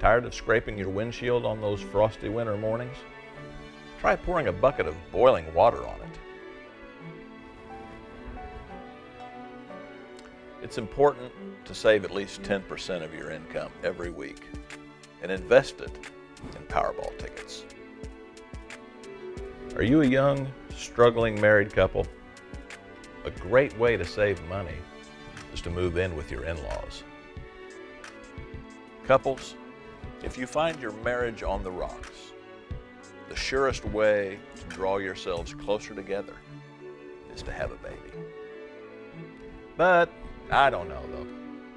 Tired of scraping your windshield on those frosty winter mornings? Try pouring a bucket of boiling water on it. It's important to save at least 10% of your income every week and invest it in Powerball tickets. Are you a young, struggling married couple? A great way to save money is to move in with your in-laws. Couples, if you find your marriage on the rocks, the surest way to draw yourselves closer together is to have a baby. But I don't know, though.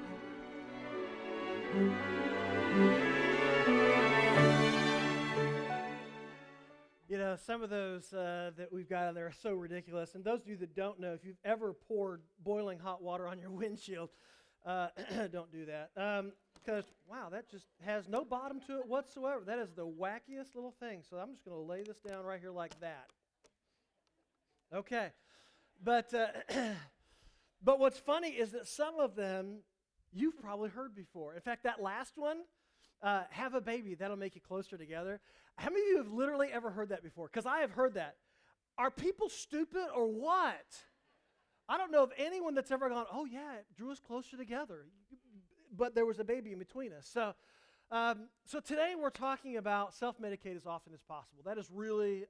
You know, some of those that we've got on there are so ridiculous. And those of you that don't know, if you've ever poured boiling hot water on your windshield, don't do that. Because, wow, that just has no bottom to it whatsoever. That is the wackiest little thing. So I'm just going to lay this down right here like that. Okay. But but what's funny is that some of them you've probably heard before. In fact, that last one, have a baby, that'll make you closer together. How many of you have literally ever heard that before? Because I have heard that. Are people stupid or what? I don't know of anyone that's ever gone, oh yeah, it drew us closer together. But there was a baby in between us. So today we're talking about self-medicate as often as possible. That is really,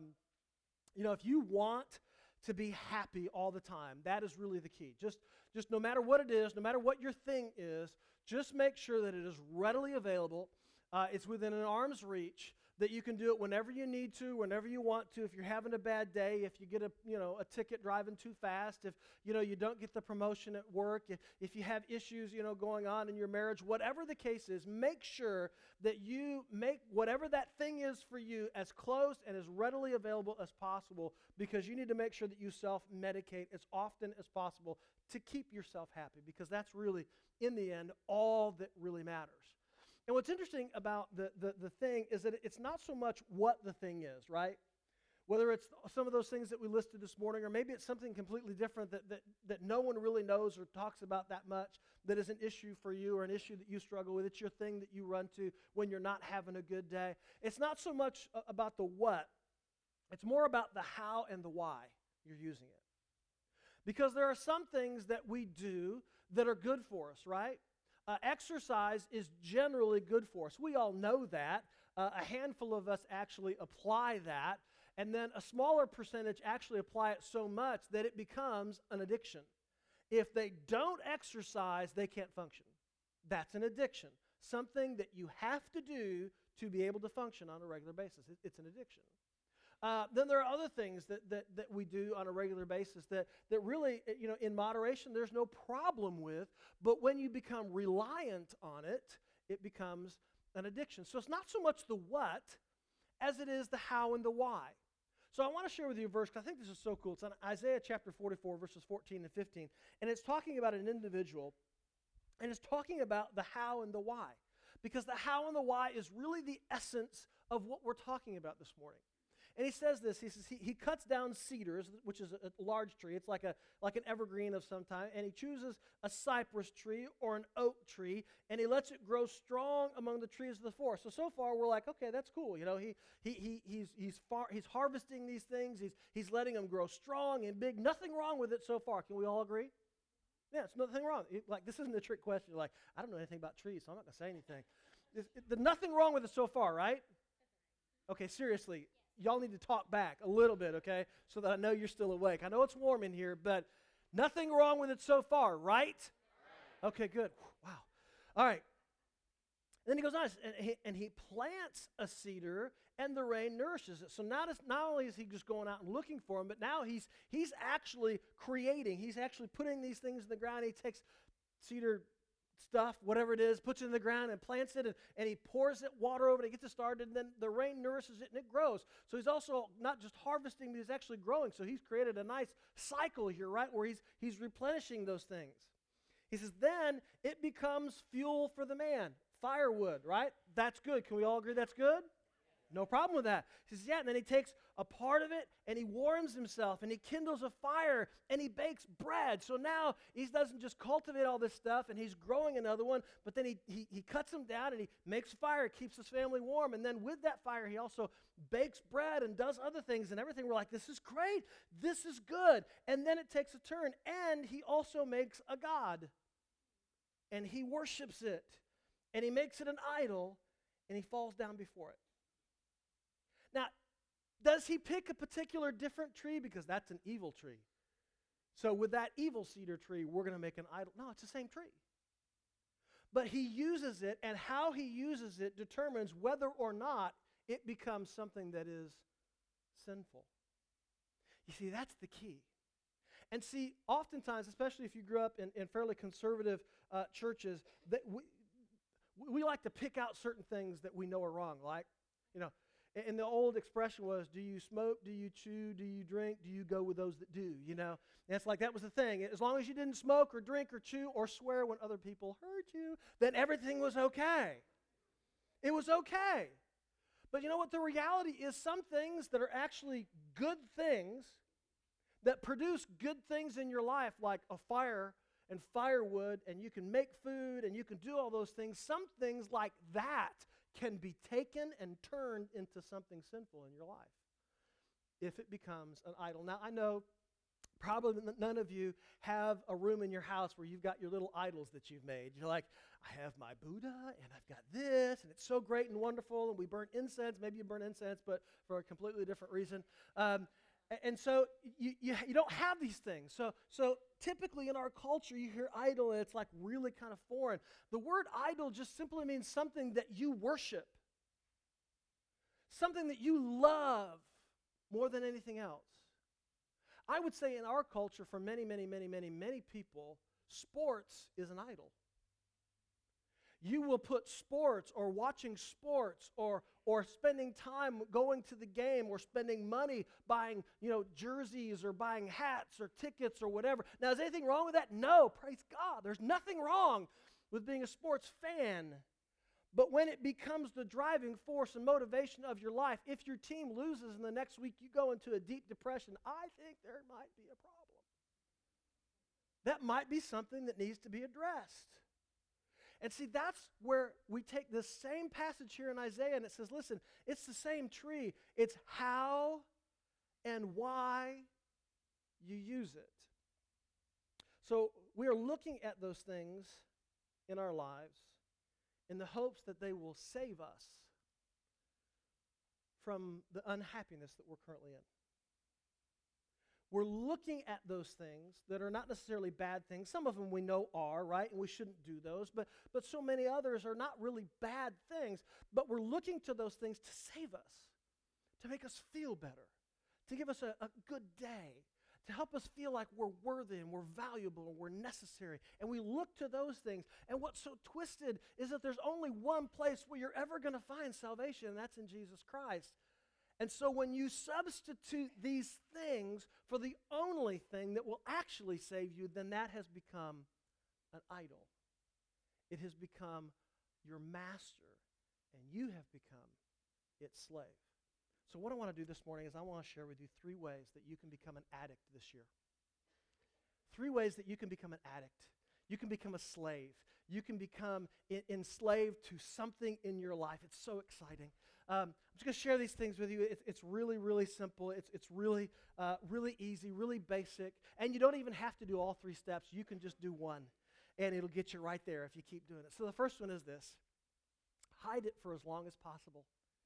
if you want to be happy all the time, that is really the key. Just no matter what it is, no matter what your thing is, just make sure that it is readily available. It's within an arm's reach, that you can do it whenever you need to, whenever you want to. If you're having a bad day, if you get a ticket driving too fast, if you don't get the promotion at work, if you have issues going on in your marriage, whatever the case is, make sure that you make whatever that thing is for you as close and as readily available as possible, because you need to make sure that you self-medicate as often as possible to keep yourself happy, because that's really, in the end, all that really matters. And what's interesting about the thing is that it's not so much what the thing is, right? Whether it's some of those things that we listed this morning, or maybe it's something completely different that no one really knows or talks about that much, that is an issue for you or an issue that you struggle with. It's your thing that you run to when you're not having a good day. It's not so much about the what. It's more about the how and the why you're using it. Because there are some things that we do that are good for us, right? Exercise is generally good for us. We all know that. A handful of us actually apply that, and then a smaller percentage actually apply it so much that it becomes an addiction. If they don't exercise, they can't function. That's an addiction. Something that you have to do to be able to function on a regular basis. It's an addiction. Then there are other things that we do on a regular basis that really, in moderation, there's no problem with, but when you become reliant on it, it becomes an addiction. So it's not so much the what as it is the how and the why. So I want to share with you a verse, because I think this is so cool. It's on Isaiah chapter 44, verses 14 and 15, and it's talking about an individual, and it's talking about the how and the why, because the how and the why is really the essence of what we're talking about this morning. And he says this, he says he cuts down cedars, which is a large tree. It's like an evergreen of some kind. And he chooses a cypress tree or an oak tree, and he lets it grow strong among the trees of the forest. So far we're like, okay, that's cool. He's harvesting these things. He's letting them grow strong and big. Nothing wrong with it so far. Can we all agree? Yeah, it's nothing wrong. This isn't a trick question. You're like, I don't know anything about trees, so I'm not going to say anything. There's nothing wrong with it so far, right? Okay, seriously. Y'all need to talk back a little bit, okay, so that I know you're still awake. I know it's warm in here, but nothing wrong with it so far, right? Okay, good. Wow. All right. Then he goes on, and he plants a cedar, and the rain nourishes it. So not only is he just going out and looking for them, but now he's actually creating. He's actually putting these things in the ground. He takes cedar stuff, whatever it is, puts it in the ground and plants it, and he pours it water over it, it gets it started, and then the rain nourishes it and it grows. So he's also not just harvesting, but he's actually growing. So he's created a nice cycle here, right, where he's replenishing those things. He says, then it becomes fuel for the man, firewood, right? That's good. Can we all agree that's good? No problem with that. He says, yeah, and then he takes a part of it and he warms himself and he kindles a fire and he bakes bread. So now he doesn't just cultivate all this stuff and he's growing another one, but then he cuts them down and he makes fire, keeps his family warm. And then with that fire, he also bakes bread and does other things and everything. We're like, this is great. This is good. And then it takes a turn. And he also makes a god. And he worships it. And he makes it an idol and he falls down before it. Now, does he pick a particular different tree? Because that's an evil tree. So with that evil cedar tree, we're going to make an idol. No, it's the same tree. But he uses it, and how he uses it determines whether or not it becomes something that is sinful. You see, that's the key. And see, oftentimes, especially if you grew up in fairly conservative churches, that we like to pick out certain things that we know are wrong. Like, and the old expression was, do you smoke, do you chew, do you drink, do you go with those that do, And it's like that was the thing. As long as you didn't smoke or drink or chew or swear when other people hurt you, then everything was okay. It was okay. But you know what? The reality is some things that are actually good things that produce good things in your life, like a fire and firewood, and you can make food and you can do all those things. Some things like that can be taken and turned into something sinful in your life if it becomes an idol. Now, I know probably none of you have a room in your house where you've got your little idols that you've made. You're like, I have my Buddha, and I've got this, and it's so great and wonderful, and we burn incense. Maybe you burn incense, but for a completely different reason. And so you don't have these things. So typically in our culture, you hear idol, and it's like really kind of foreign. The word idol just simply means something that you worship, something that you love more than anything else. I would say in our culture, for many, many, many, many, many people, sports is an idol. You will put sports or watching sports or spending time going to the game or spending money buying, jerseys or buying hats or tickets or whatever. Now, is anything wrong with that? No, praise God. There's nothing wrong with being a sports fan. But when it becomes the driving force and motivation of your life, if your team loses and the next week you go into a deep depression, I think there might be a problem. That might be something that needs to be addressed. And see, that's where we take this same passage here in Isaiah, and it says, listen, it's the same tree. It's how and why you use it. So we are looking at those things in our lives in the hopes that they will save us from the unhappiness that we're currently in. We're looking at those things that are not necessarily bad things. Some of them we know are, right? And we shouldn't do those. But so many others are not really bad things. But we're looking to those things to save us, to make us feel better, to give us a good day, to help us feel like we're worthy and we're valuable and we're necessary. And we look to those things. And what's so twisted is that there's only one place where you're ever going to find salvation, and that's in Jesus Christ. And so when you substitute these things for the only thing that will actually save you, then that has become an idol. It has become your master, and you have become its slave. So what I want to do this morning is I want to share with you 3 ways that you can become an addict this year. 3 ways that you can become an addict. You can become a slave. You can become enslaved to something in your life. It's so exciting. I'm just going to share these things with you. It's really, really simple. It's really, really easy, really basic. And you don't even have to do all 3 steps. You can just do one, and it'll get you right there if you keep doing it. So the first one is this. Hide it for as long as possible.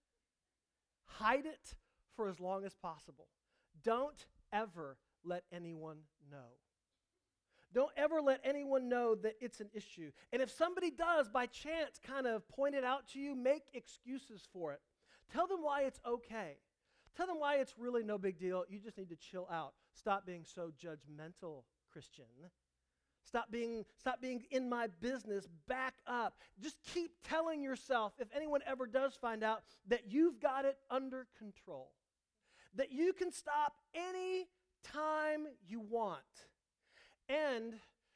Hide it for as long as possible. Don't ever let anyone know. Don't ever let anyone know that it's an issue. And if somebody does, by chance, kind of point it out to you, make excuses for it. Tell them why it's okay. Tell them why it's really no big deal. You just need to chill out. Stop being so judgmental, Christian. Stop being in my business. Back up. Just keep telling yourself, if anyone ever does find out, that you've got it under control. That you can stop any time you want. And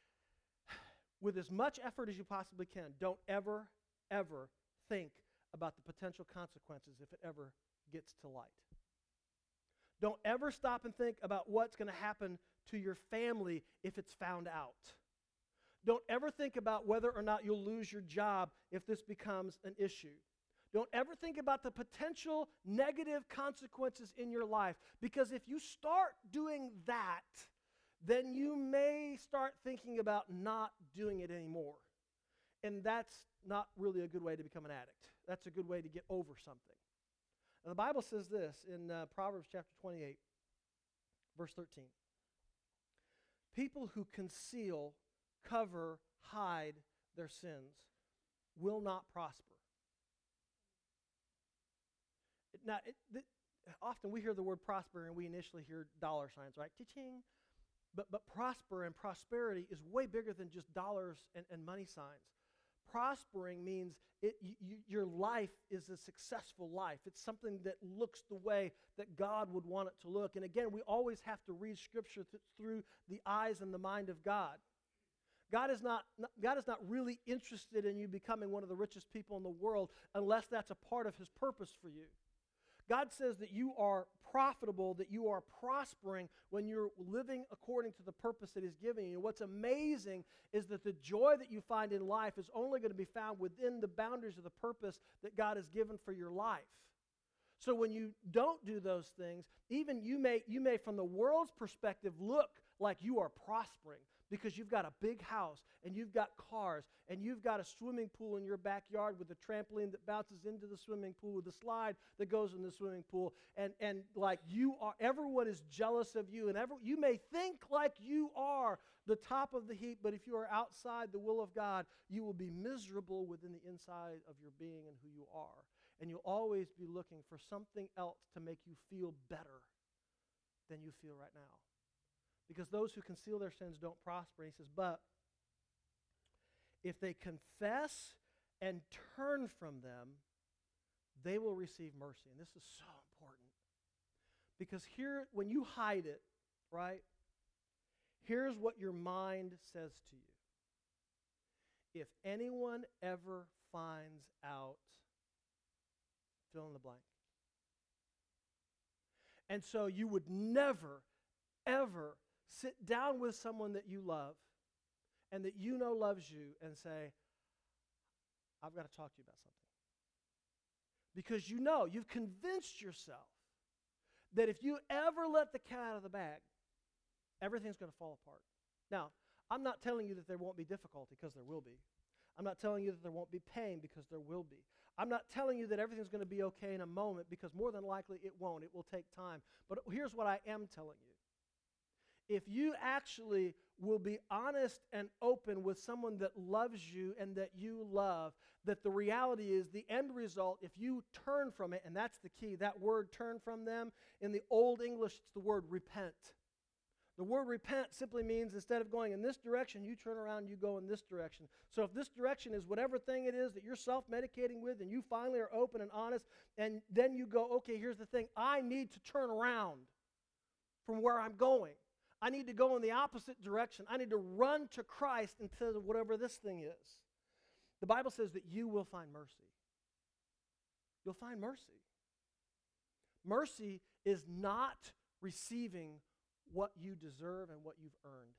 with as much effort as you possibly can, don't ever, ever think about the potential consequences if it ever gets to light. Don't ever stop and think about what's going to happen to your family if it's found out. Don't ever think about whether or not you'll lose your job if this becomes an issue. Don't ever think about the potential negative consequences in your life, because if you start doing that, then you may start thinking about not doing it anymore. And that's not really a good way to become an addict. That's a good way to get over something. Now, the Bible says this in Proverbs chapter 28, verse 13. People who conceal, cover, hide their sins will not prosper. Now, often we hear the word prosper and we initially hear dollar signs, right? Cha-ching. But prosper and prosperity is way bigger than just dollars and money signs. Prospering means your life is a successful life. It's something that looks the way that God would want it to look. And again, we always have to read Scripture through the eyes and the mind of God. God is not really interested in you becoming one of the richest people in the world unless that's a part of His purpose for you. God says that you are profitable, that you are prospering when you're living according to the purpose that He's giving you. And what's amazing is that the joy that you find in life is only going to be found within the boundaries of the purpose that God has given for your life. So when you don't do those things, even you may from the world's perspective look like you are prospering because you've got a big house and you've got cars and you've got a swimming pool in your backyard with a trampoline that bounces into the swimming pool with a slide that goes in the swimming pool, and like everyone is jealous of you, and you may think like you are the top of the heap, but if you are outside the will of God, you will be miserable within the inside of your being and who you are. And you'll always be looking for something else to make you feel better than you feel right now. Because those who conceal their sins don't prosper. He says, but if they confess and turn from them, they will receive mercy. And this is so important. Because here, when you hide it, right, here's what your mind says to you. If anyone ever finds out, fill in the blank. And so you would never, ever sit down with someone that you love and that you know loves you and say, I've got to talk to you about something. Because you know, you've convinced yourself that if you ever let the cat out of the bag, everything's going to fall apart. Now, I'm not telling you that there won't be difficulty, because there will be. I'm not telling you that there won't be pain, because there will be. I'm not telling you that everything's going to be okay in a moment, because more than likely it won't. It will take time. But here's what I am telling you. If you actually will be honest and open with someone that loves you and that you love, that the reality is the end result, if you turn from it, and that's the key, that word turn from them, in the Old English, it's the word repent. The word repent simply means instead of going in this direction, you turn around and you go in this direction. So if this direction is whatever thing it is that you're self-medicating with, and you finally are open and honest, and then you go, okay, here's the thing, I need to turn around from where I'm going. I need to go in the opposite direction. I need to run to Christ instead of whatever this thing is. The Bible says that you will find mercy. You'll find mercy. Mercy is not receiving what you deserve and what you've earned.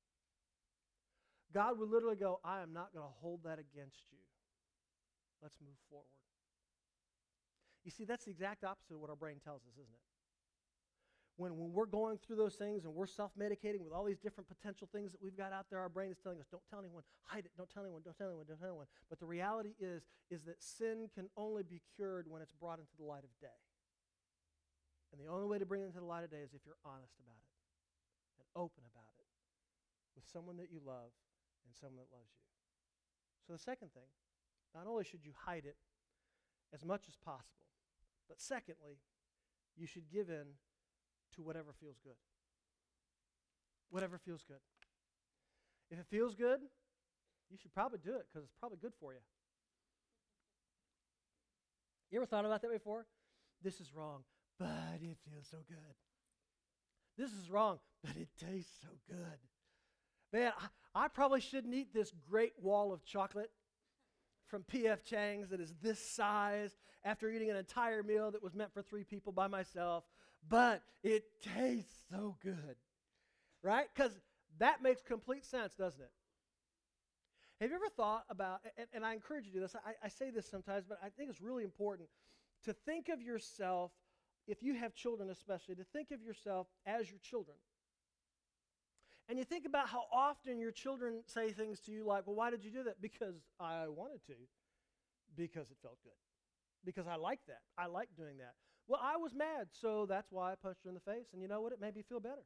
God would literally go, I am not going to hold that against you. Let's move forward. You see, that's the exact opposite of what our brain tells us, isn't it? When we're going through those things and we're self-medicating with all these different potential things that we've got out there, our brain is telling us, don't tell anyone, hide it, don't tell anyone, don't tell anyone, don't tell anyone. But the reality is that sin can only be cured when it's brought into the light of day. And the only way to bring it into the light of day is if you're honest about it and open about it with someone that you love and someone that loves you. So the second thing, not only should you hide it as much as possible, but secondly, you should give in to whatever feels good. Whatever feels good. If it feels good, you should probably do it because it's probably good for you. You ever thought about that before? This is wrong, but it feels so good. This is wrong, but it tastes so good. Man, I probably shouldn't eat this great wall of chocolate from P.F. Chang's that is this size after eating an entire meal that was meant for 3 people by myself, but it tastes so good, right? Because that makes complete sense, doesn't it? Have you ever thought about, and I encourage you to do this, I say this sometimes, but I think it's really important to think of yourself, if you have children especially, to think of yourself as your children. And you think about how often your children say things to you like, well, why did you do that? Because I wanted to. Because it felt good. Because I like that. I like doing that. Well, I was mad, so that's why I punched her in the face. And you know what? It made me feel better.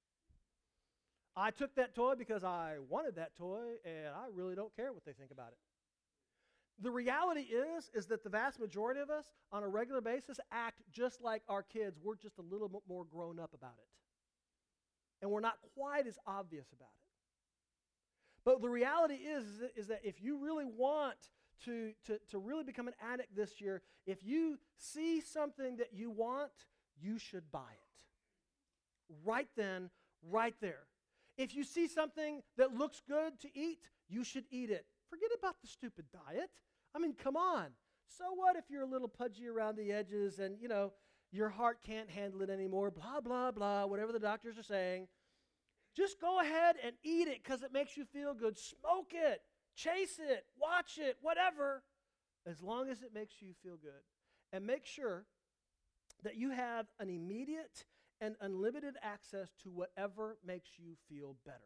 I took that toy because I wanted that toy, and I really don't care what they think about it. The reality is that the vast majority of us, on a regular basis, act just like our kids. We're just a little bit more grown up about it. And we're not quite as obvious about it. But the reality is that if you really want to really become an addict this year, if you see something that you want, you should buy it. Right then, right there. If you see something that looks good to eat, you should eat it. Forget about the stupid diet. I mean, come on. So what if you're a little pudgy around the edges and, your heart can't handle it anymore, blah, blah, blah, whatever the doctors are saying. Just go ahead and eat it because it makes you feel good. Smoke it, chase it, watch it, whatever, as long as it makes you feel good. And make sure that you have an immediate and unlimited access to whatever makes you feel better.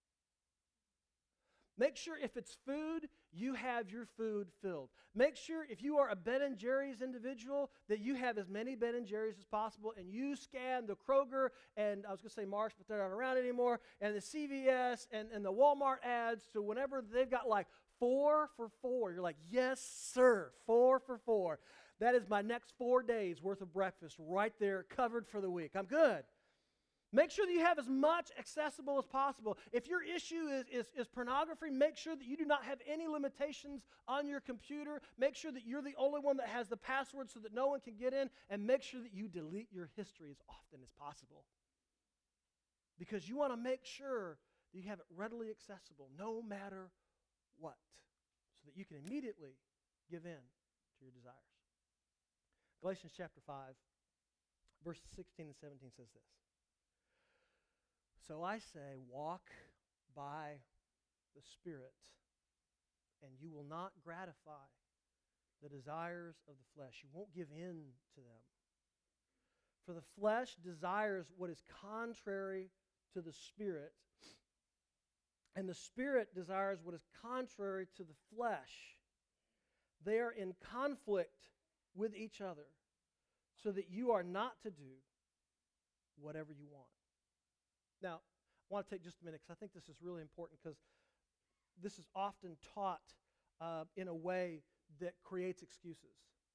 Make sure if it's food, you have your food filled. Make sure if you are a Ben & Jerry's individual that you have as many Ben & Jerry's as possible, and you scan the Kroger, and I was going to say Marsh, but they're not around anymore, and the CVS and the Walmart ads to whenever they've got like 4 for $4. You're like, yes, sir, 4 for $4. That is my next 4 days worth of breakfast right there covered for the week. I'm good. Make sure that you have as much accessible as possible. If your issue is pornography, make sure that you do not have any limitations on your computer. Make sure that you're the only one that has the password so that no one can get in, and make sure that you delete your history as often as possible. Because you want to make sure that you have it readily accessible no matter what, so that you can immediately give in to your desires. Galatians chapter 5, verses 16 and 17 says this. So I say, walk by the Spirit, and you will not gratify the desires of the flesh. You won't give in to them. For the flesh desires what is contrary to the Spirit, and the Spirit desires what is contrary to the flesh. They are in conflict with each other, so that you are not to do whatever you want. Now, I want to take just a minute because I think this is really important, because this is often taught in a way that creates excuses.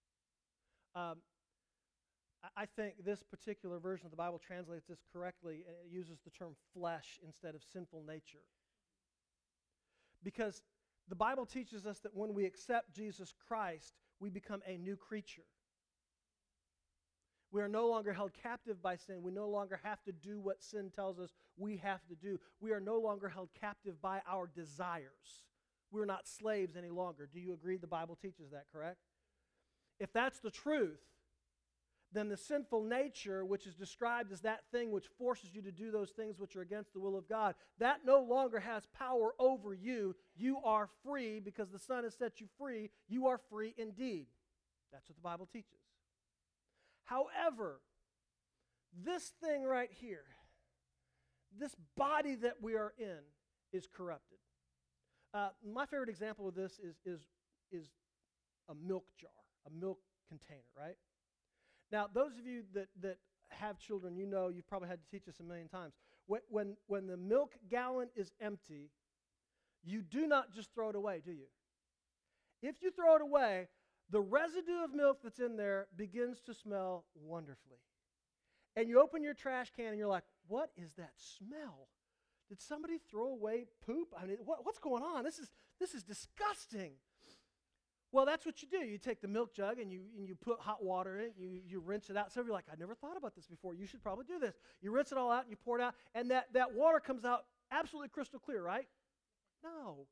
I think this particular version of the Bible translates this correctly, and it uses the term flesh instead of sinful nature. Because the Bible teaches us that when we accept Jesus Christ, we become a new creature. We are no longer held captive by sin. We no longer have to do what sin tells us we have to do. We are no longer held captive by our desires. We're not slaves any longer. Do you agree the Bible teaches that, correct? If that's the truth, then the sinful nature, which is described as that thing which forces you to do those things which are against the will of God, that no longer has power over you. You are free because the Son has set you free. You are free indeed. That's what the Bible teaches. However, this thing right here, this body that we are in, is corrupted. My favorite example of this is a milk jar, a milk container, right? Now, those of you that have children, you know, you've probably had to teach this a million times. When the milk gallon is empty, you do not just throw it away, do you? If you throw it away, the residue of milk that's in there begins to smell wonderfully. And you open your trash can and you're like, what is that smell? Did somebody throw away poop? I mean, what's going on? This is disgusting. Well, that's what you do. You take the milk jug and you put hot water in it, you rinse it out. So you're like, I never thought about this before. You should probably do this. You rinse it all out and you pour it out, and that water comes out absolutely crystal clear, right? No.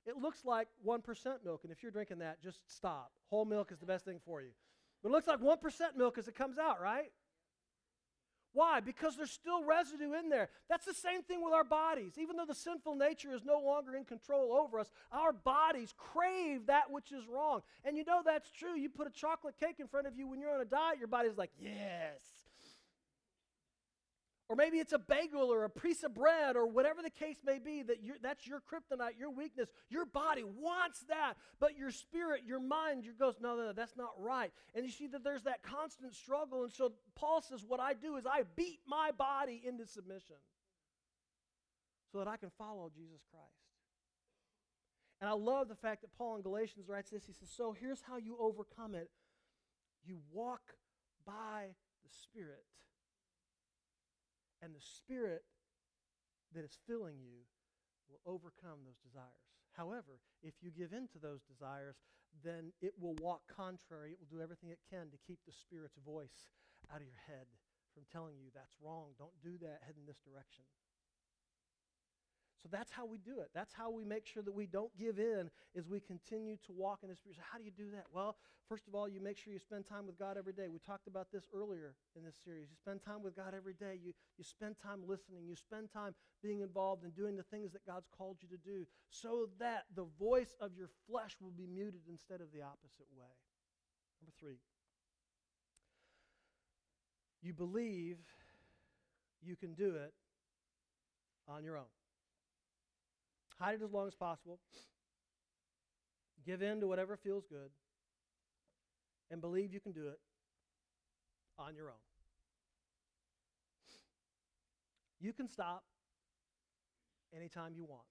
it looks like 1% milk, and if you're drinking that, just stop. Whole milk is the best thing for you. But it looks like 1% milk as it comes out, right? Why? Because there's still residue in there. That's the same thing with our bodies. Even though the sinful nature is no longer in control over us, our bodies crave that which is wrong. And you know that's true. You put a chocolate cake in front of you when you're on a diet, your body's like, yes. Or maybe it's a bagel or a piece of bread or whatever the case may be, that's your kryptonite, your weakness. Your body wants that, but your spirit, your mind, goes, no, that's not right. And you see that there's that constant struggle. And so Paul says, what I do is I beat my body into submission so that I can follow Jesus Christ. And I love the fact that Paul in Galatians writes this. He says, so here's how you overcome it. You walk by the Spirit. And the Spirit that is filling you will overcome those desires. However, if you give in to those desires, then it will walk contrary. It will do everything it can to keep the Spirit's voice out of your head from telling you that's wrong. Don't do that. Head in this direction. So that's how we do it. That's how we make sure that we don't give in as we continue to walk in the Spirit. So how do you do that? Well, first of all, you make sure you spend time with God every day. We talked about this earlier in this series. You spend time with God every day. You spend time listening. You spend time being involved in doing the things that God's called you to do so that the voice of your flesh will be muted instead of the opposite way. Number 3, you believe you can do it on your own. Hide it as long as possible. Give in to whatever feels good. And believe you can do it on your own. You can stop anytime you want.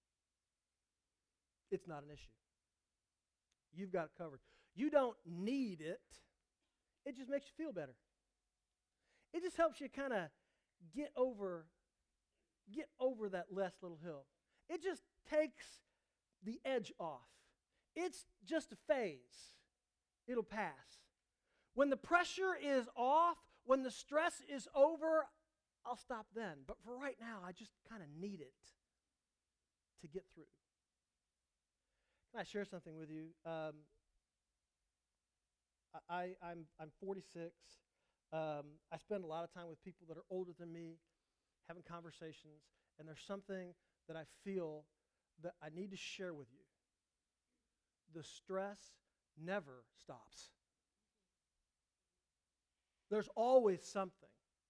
It's not an issue. You've got it covered. You don't need it. It just makes you feel better. It just helps you kind of get over that last little hill. It just takes the edge off. It's just a phase. It'll pass. When the pressure is off, when the stress is over, I'll stop then. But for right now, I just kind of need it to get through. Can I share something with you? I'm 46. I spend a lot of time with people that are older than me, having conversations, and there's something that I feel that I need to share with you. The stress never stops. There's always something.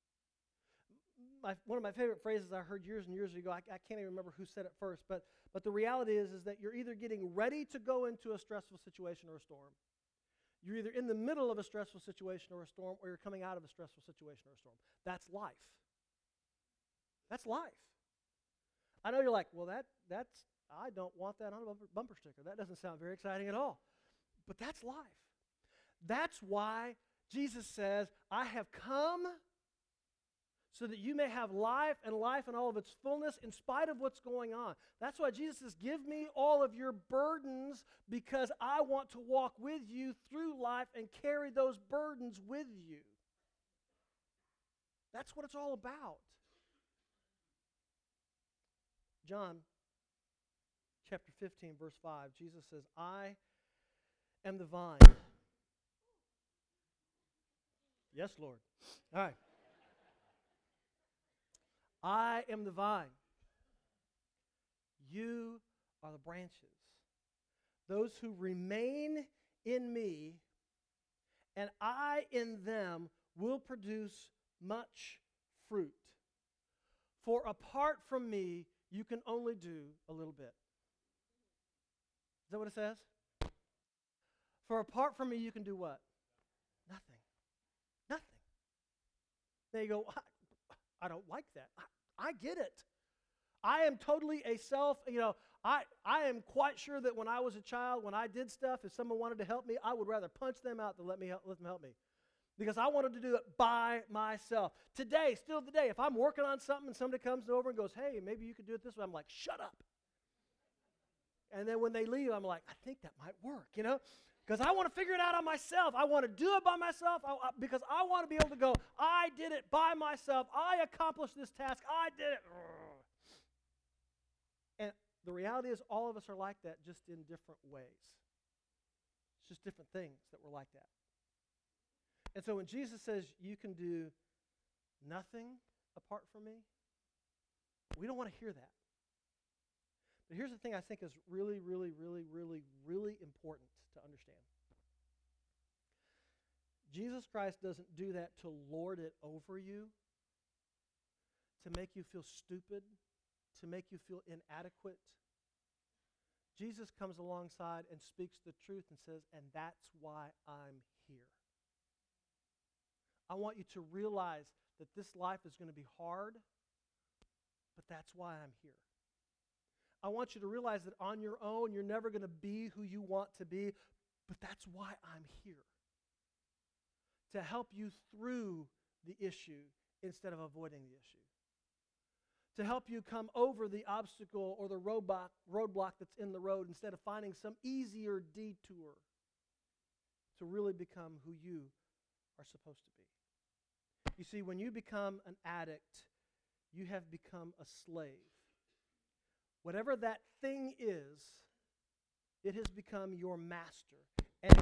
One of my favorite phrases I heard years and years ago, I can't even remember who said it first, but the reality is that you're either getting ready to go into a stressful situation or a storm. You're either in the middle of a stressful situation or a storm, or you're coming out of a stressful situation or a storm. That's life. That's life. I know you're like, well, that's I don't want that on a bumper sticker. That doesn't sound very exciting at all. But that's life. That's why Jesus says, I have come so that you may have life and life in all of its fullness in spite of what's going on. That's why Jesus says, give me all of your burdens because I want to walk with you through life and carry those burdens with you. That's what it's all about. John chapter 15, verse 5, Jesus says, I am the vine. Yes, Lord. All right. I am the vine. You are the branches. Those who remain in me and I in them will produce much fruit. For apart from me, you can only do a little bit. Is that what it says? For apart from me, you can do what? Nothing. Nothing. They go, I don't like that. I get it. I am totally I am quite sure that when I was a child, when I did stuff, if someone wanted to help me, I would rather punch them out than let them help me. Because I wanted to do it by myself. Today, still today, if I'm working on something and somebody comes over and goes, hey, maybe you could do it this way, I'm like, shut up. And then when they leave, I'm like, I think that might work, Because I want to figure it out on myself. I want to do it by myself because I want to be able to go, I did it by myself. I accomplished this task. I did it. And The reality is all of us are like that, just in different ways. It's just different things that we're like that. And so when Jesus says you can do nothing apart from me, we don't want to hear that. But here's the thing I think is really, really, really, really, really important to understand. Jesus Christ doesn't do that to lord it over you, to make you feel stupid, to make you feel inadequate. Jesus comes alongside and speaks the truth and says, and that's why I'm here. I want you to realize that this life is going to be hard, but that's why I'm here. I want you to realize that on your own, you're never going to be who you want to be, but that's why I'm here. To help you through the issue instead of avoiding the issue. To help you come over the obstacle or the roadblock that's in the road instead of finding some easier detour to really become who you are supposed to be. You see, when you become an addict, you have become a slave. Whatever that thing is, it has become your master. And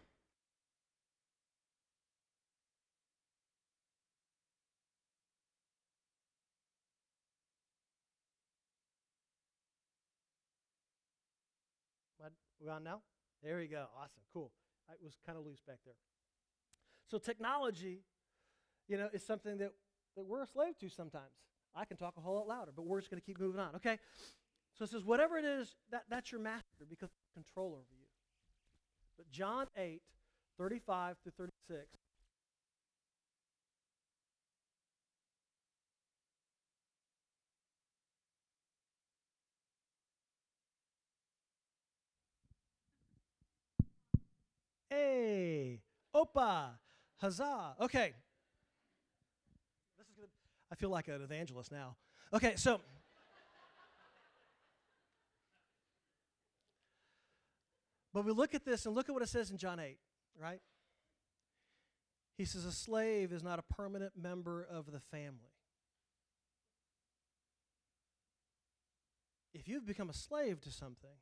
we on now? There we go. Awesome. Cool. It was kind of loose back there. So technology, is something that we're a slave to sometimes. I can talk a whole lot louder, but we're just going to keep moving on, okay? So it says, whatever it is, that's your master because it's control over you. But John 8, 35 through 36. Hey, Opa, huzzah. Okay. I feel like an evangelist now. Okay, so but we look at this and look at what it says in John 8, right? He says a slave is not a permanent member of the family. If you've become a slave to something,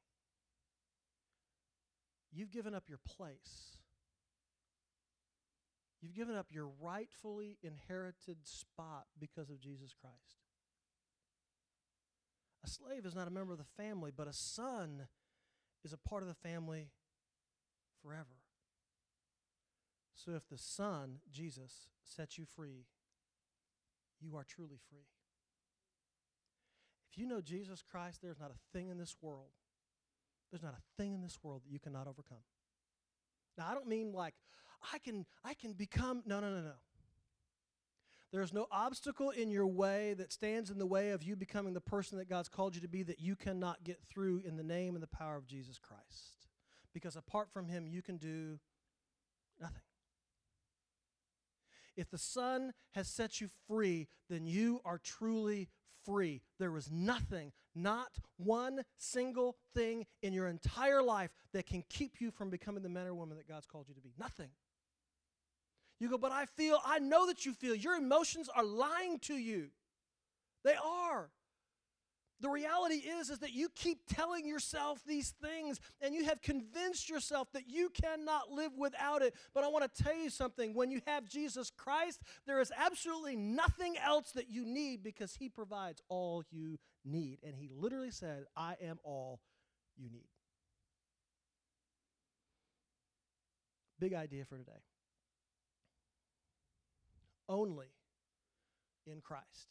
you've given up your place. You've given up your rightfully inherited spot because of Jesus Christ. A slave is not a member of the family, but a son is a part of the family forever. So if the Son, Jesus, sets you free, you are truly free. If you know Jesus Christ, there's not a thing in this world, that you cannot overcome. Now, I don't mean like, I can become, no. There's no obstacle in your way that stands in the way of you becoming the person that God's called you to be that you cannot get through in the name and the power of Jesus Christ. Because apart from Him, you can do nothing. If the Son has set you free, then you are truly free. There is nothing, not one single thing in your entire life that can keep you from becoming the man or woman that God's called you to be. Nothing. You go, but I know that you feel. Your emotions are lying to you. They are. The reality is that you keep telling yourself these things and you have convinced yourself that you cannot live without it. But I want to tell you something. When you have Jesus Christ, there is absolutely nothing else that you need because He provides all you need. And He literally said, I am all you need. Big idea for today. Only in Christ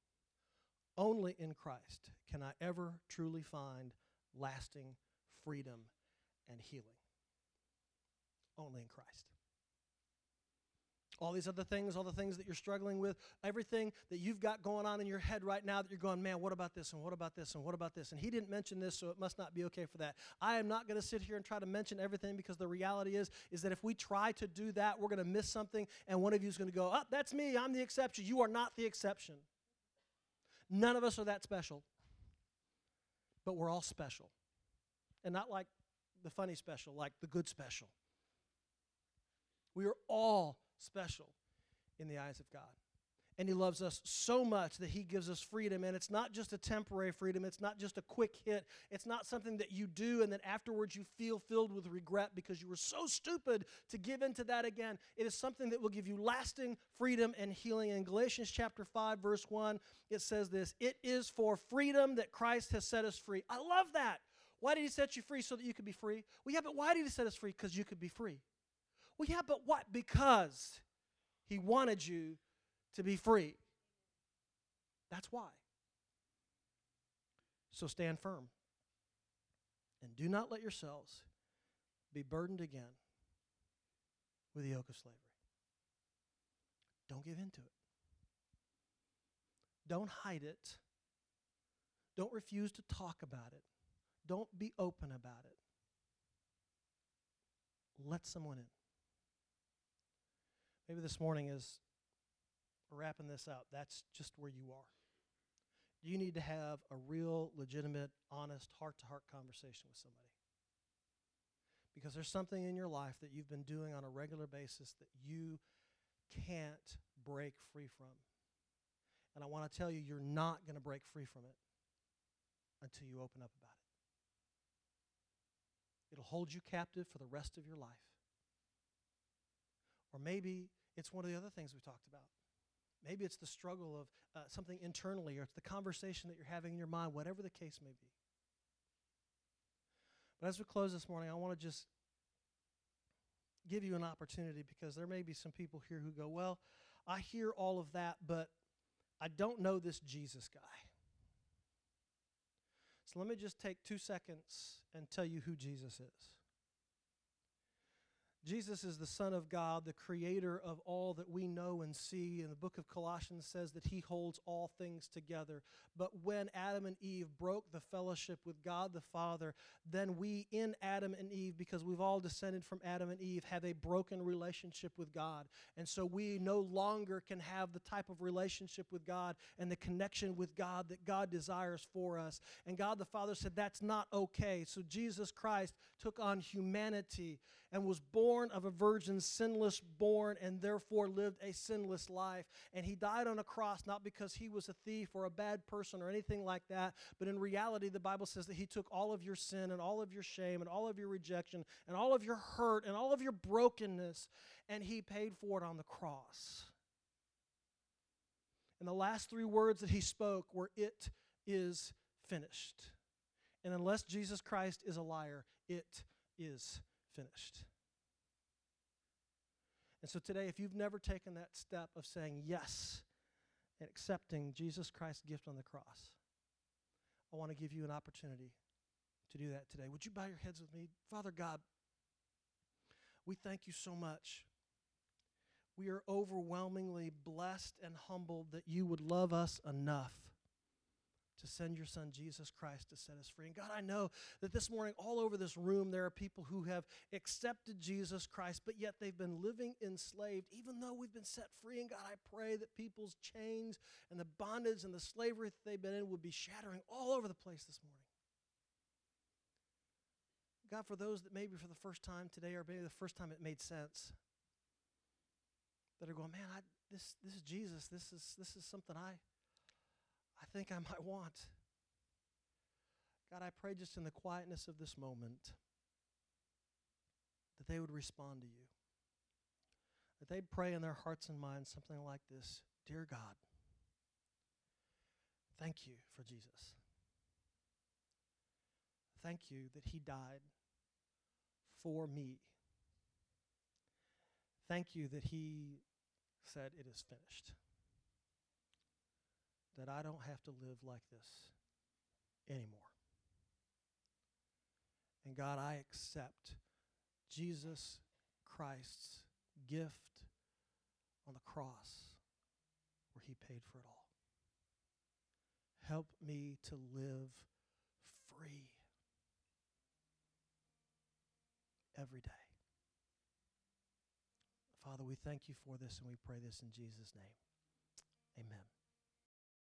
can I ever truly find lasting freedom and healing. Only in Christ. All these other things, all the things that you're struggling with, everything that you've got going on in your head right now that you're going, man, what about this and what about this and what about this? And he didn't mention this, so it must not be okay for that. I am not going to sit here and try to mention everything because the reality is that if we try to do that, we're going to miss something and one of you is going to go, that's me, I'm the exception. You are not the exception. None of us are that special, but we're all special. And not like the funny special, like the good special. We are all special in the eyes of God. And he loves us so much that he gives us freedom. And it's not just a temporary freedom. It's not just a quick hit. It's not something that you do and then afterwards you feel filled with regret because you were so stupid to give into that again. It is something that will give you lasting freedom and healing. In Galatians chapter 5, verse 1, it says this, "It is for freedom that Christ has set us free." I love that. Why did he set you free? So that you could be free? Well, yeah, but why did he set us free? Because you could be free. Well, yeah, but what? Because he wanted you to be free. That's why. So stand firm. And do not let yourselves be burdened again with the yoke of slavery. Don't give in to it. Don't hide it. Don't refuse to talk about it. Don't be open about it. Let someone in. Maybe this morning as we're wrapping this up, that's just where you are. You need to have a real, legitimate, honest, heart-to-heart conversation with somebody. Because there's something in your life that you've been doing on a regular basis that you can't break free from. And I want to tell you, you're not going to break free from it until you open up about it. It'll hold you captive for the rest of your life. Or maybe it's one of the other things we talked about. Maybe it's the struggle of something internally, or it's the conversation that you're having in your mind, whatever the case may be. But as we close this morning, I want to just give you an opportunity, because there may be some people here who go, well, I hear all of that, but I don't know this Jesus guy. So let me just take 2 seconds and tell you who Jesus is. Jesus is the Son of God, the creator of all that we know and see. And the book of Colossians says that he holds all things together. But when Adam and Eve broke the fellowship with God the Father, then we in Adam and Eve, because we've all descended from Adam and Eve, have a broken relationship with God. And so we no longer can have the type of relationship with God and the connection with God that God desires for us. And God the Father said that's not okay. So Jesus Christ took on humanity and was born of a virgin, sinless born, and therefore lived a sinless life. And he died on a cross not because he was a thief or a bad person or anything like that, but in reality, the Bible says that he took all of your sin and all of your shame and all of your rejection and all of your hurt and all of your brokenness, and he paid for it on the cross. And the last 3 words that he spoke were, "It is finished." And unless Jesus Christ is a liar, it is finished. And so today, if you've never taken that step of saying yes and accepting Jesus Christ's gift on the cross, I want to give you an opportunity to do that today. Would you bow your heads with me? Father God, we thank you so much. We are overwhelmingly blessed and humbled that you would love us enough to send your Son, Jesus Christ, to set us free. And God, I know that this morning, all over this room, there are people who have accepted Jesus Christ, but yet they've been living enslaved, even though we've been set free. And God, I pray that people's chains and the bondage and the slavery that they've been in would be shattering all over the place this morning. God, for those that maybe for the first time today, or maybe the first time it made sense, that are going, man, this is Jesus. This is something I think I might want. God, I pray just in the quietness of this moment that they would respond to you. That they'd pray in their hearts and minds something like this: Dear God, thank you for Jesus. Thank you that he died for me. Thank you that he said it is finished. That I don't have to live like this anymore. And God, I accept Jesus Christ's gift on the cross where he paid for it all. Help me to live free every day. Father, we thank you for this, and we pray this in Jesus' name. Amen.